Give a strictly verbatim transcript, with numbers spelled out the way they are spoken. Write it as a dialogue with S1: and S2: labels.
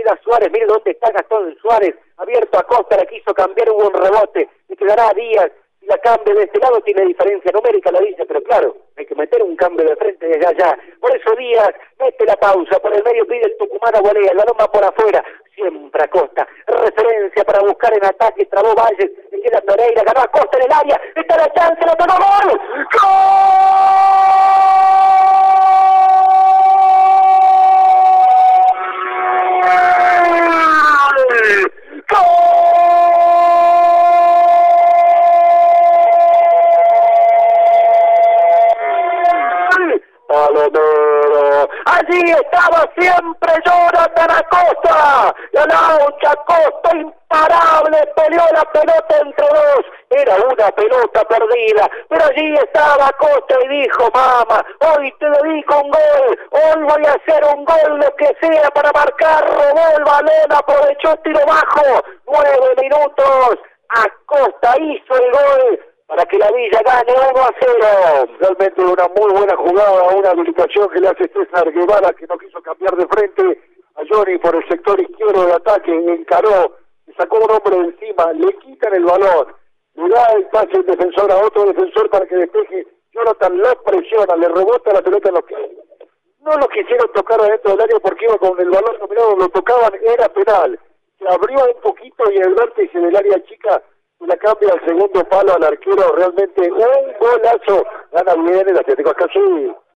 S1: queda Suárez, mire dónde está Gastón Suárez, abierto a Costa, la quiso cambiar, hubo un rebote, le quedará a Díaz, si la cambia de este lado tiene diferencia numérica, la dice, pero claro, hay que meter un cambio de frente de allá allá, por eso Díaz mete la pausa, por el medio pide el Tucumán a volea, el balón va por afuera, siempre Acosta, referencia para buscar en ataque, trabó Valles, le queda Pereira, ganó Acosta en el área, está la chance, la tomó, ¡gol! Palomero, allí estaba siempre Jonathan Acosta, la laucha Acosta imparable, peleó la pelota entre dos, era una pelota perdida, pero allí estaba Acosta y dijo, mamá, hoy te dedico un gol, hoy voy a hacer un gol, lo que sea para marcar, robó el balón, aprovechó tiro bajo, nueve minutos, Acosta hizo el gol, para que la Villa gane uno a cero.
S2: Realmente una muy buena jugada, una habilitación que le hace César Guevara, que no quiso cambiar de frente a Johnny por el sector izquierdo de ataque, encaró, le sacó un hombre de encima, le quitan el balón, le da el pase el defensor a otro defensor para que despeje, Jonathan lo presiona, le rebota la pelota en los pies. No lo quisieron tocar adentro del área porque iba con el balón dominado, lo tocaban, era penal. Se abrió un poquito y el vértice del área chica la cambia al segundo palo al arquero, realmente un golazo, gana bien el Atlético Acá sí.